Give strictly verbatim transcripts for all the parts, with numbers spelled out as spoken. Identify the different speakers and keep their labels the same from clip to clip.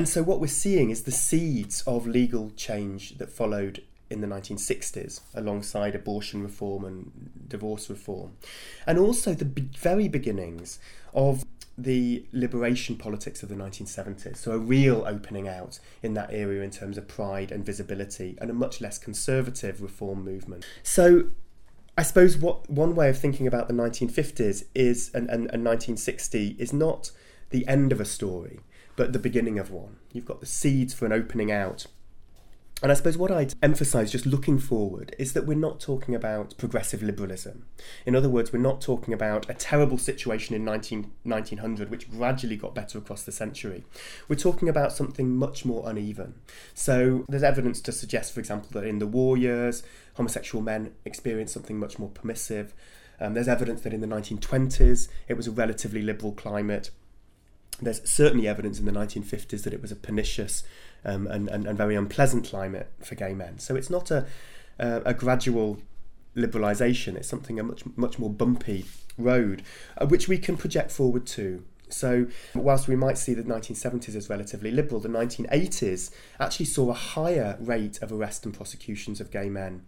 Speaker 1: And so what we're seeing is the seeds of legal change that followed in the nineteen sixties, alongside abortion reform and divorce reform, and also the be- very beginnings of the liberation politics of the nineteen seventies. So a real opening out in that area in terms of pride and visibility, and a much less conservative reform movement. So I suppose what one way of thinking about the nineteen fifties is, and, and, and nineteen sixty is not the end of a story, but the beginning of one. You've got the seeds for an opening out. And I suppose what I'd emphasise, just looking forward, is that we're not talking about progressive liberalism. In other words, we're not talking about a terrible situation in nineteen hundred, which gradually got better across the century. We're talking about something much more uneven. So there's evidence to suggest, for example, that in the war years, homosexual men experienced something much more permissive. Um, there's evidence that in the nineteen twenties, it was a relatively liberal climate. There's certainly evidence in the nineteen fifties that it was a pernicious um, and, and, and very unpleasant climate for gay men. So it's not a, a, a gradual liberalisation. It's something a much much more bumpy road, uh, which we can project forward to. So whilst we might see the nineteen seventies as relatively liberal, the nineteen eighties actually saw a higher rate of arrest and prosecutions of gay men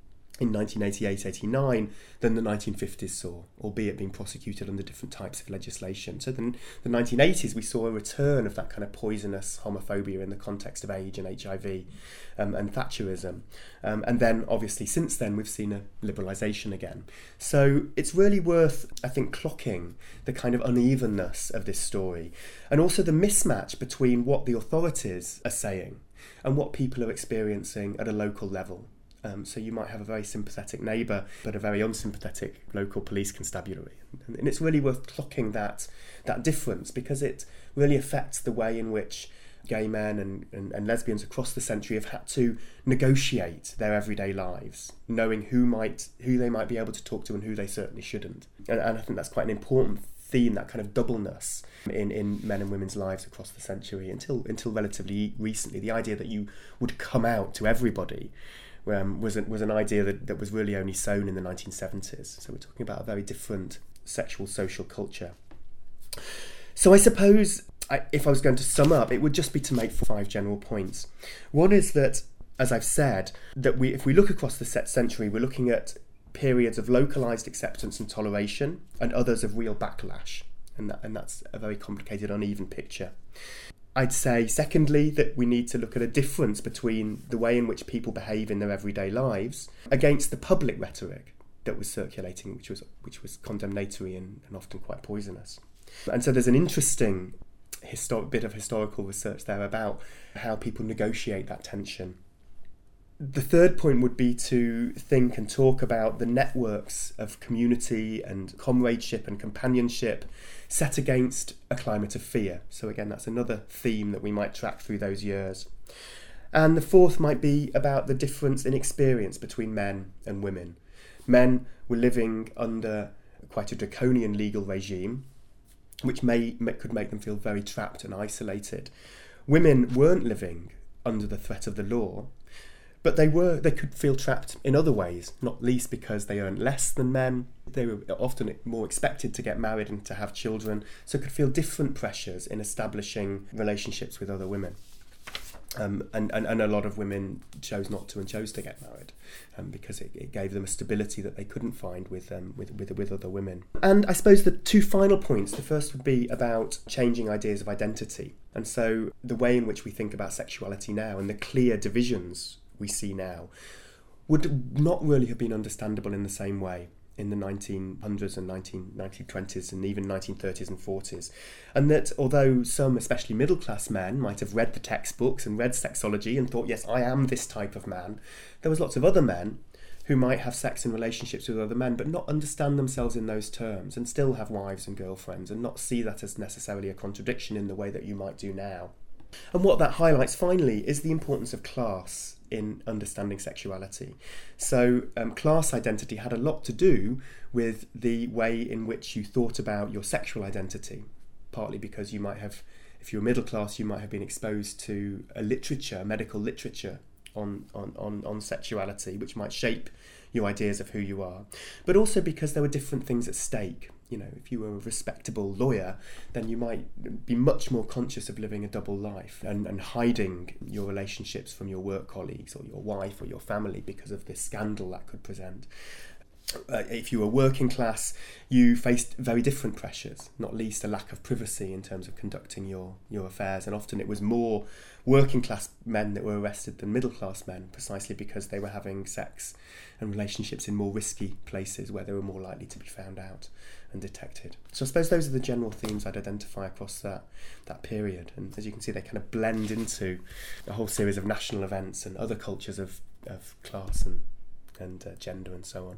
Speaker 1: in nineteen eighty-eight eighty-nine than the nineteen fifties saw, albeit being prosecuted under different types of legislation. So then the nineteen eighties, we saw a return of that kind of poisonous homophobia in the context of AIDS and H I V um, and Thatcherism. Um, and then, obviously, since then, we've seen a liberalisation again. So it's really worth, I think, clocking the kind of unevenness of this story, and also the mismatch between what the authorities are saying and what people are experiencing at a local level. Um, so you might have a very sympathetic neighbour, but a very unsympathetic local police constabulary. And, and it's really worth clocking that that difference, because it really affects the way in which gay men and, and, and lesbians across the century have had to negotiate their everyday lives, knowing who might who they might be able to talk to and who they certainly shouldn't. And, and I think that's quite an important theme, that kind of doubleness in, in men and women's lives across the century, until until relatively recently. The idea that you would come out to everybody Um, was, a, was an idea that, that was really only sown in the nineteen seventies. So we're talking about a very different sexual social culture. So I suppose I, if I was going to sum up, it would just be to make five general points. One is that, as I've said, that we if we look across the century, we're looking at periods of localised acceptance and toleration, and others of real backlash. And, that, and that's a very complicated, uneven picture. I'd say, secondly, that we need to look at a difference between the way in which people behave in their everyday lives against the public rhetoric that was circulating, which was which was condemnatory and, and often quite poisonous. And so there's an interesting histor- bit of historical research there about how people negotiate that tension. The third point would be to think and talk about the networks of community and comradeship and companionship set against a climate of fear. So again, that's another theme that we might track through those years. And the fourth might be about the difference in experience between men and women. Men were living under quite a draconian legal regime, which may could make them feel very trapped and isolated. Women weren't living under the threat of the law, but they were they could feel trapped in other ways, not least because they earned less than men. They were often more expected to get married and to have children, so could feel different pressures in establishing relationships with other women. Um, and, and, and a lot of women chose not to and chose to get married um, because it, it gave them a stability that they couldn't find with, um, with, with, with other women. And I suppose the two final points, the first would be about changing ideas of identity. And so the way in which we think about sexuality now and the clear divisions we see now would not really have been understandable in the same way in the nineteen hundreds and nineteen twenties and even nineteen thirties and forties. And that although some, especially middle-class men, might have read the textbooks and read sexology and thought, yes, I am this type of man, there was lots of other men who might have sex in relationships with other men but not understand themselves in those terms and still have wives and girlfriends and not see that as necessarily a contradiction in the way that you might do now. And what that highlights finally is the importance of class in understanding sexuality. So um, class identity had a lot to do with the way in which you thought about your sexual identity, partly because you might have, if you were middle class, you might have been exposed to a literature, medical literature on, on, on, on sexuality, which might shape your ideas of who you are, but also because there were different things at stake. you know, if you were a respectable lawyer, then you might be much more conscious of living a double life and, and hiding your relationships from your work colleagues or your wife or your family because of this scandal that could present. Uh, if you were working class, you faced very different pressures, not least a lack of privacy in terms of conducting your, your affairs. And often it was more working class men that were arrested than middle class men, precisely because they were having sex and relationships in more risky places where they were more likely to be found out and detected. So I suppose those are the general themes I'd identify across that, that period. And as you can see, they kind of blend into a whole series of national events and other cultures of, of class and, and uh, gender and so on.